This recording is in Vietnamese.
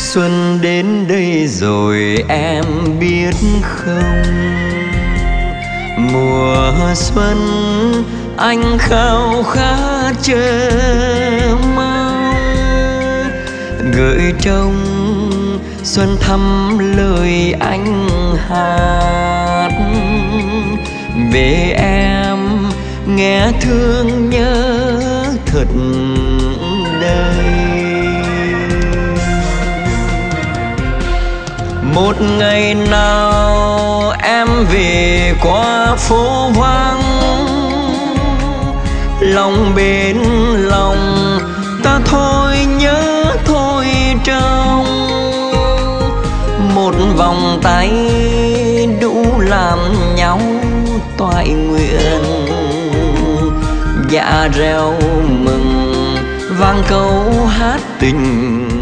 Xuân đến đây rồi em biết không, mùa xuân anh khao khát chờ mong, gửi trong xuân thăm lời anh hát về em, nghe thương nhớ thật đây. Một ngày nào em về qua phố vắng, lòng bên lòng ta thôi nhớ thôi trong, một vòng tay đủ làm nhau toại nguyện, dạ reo mừng vang câu hát tình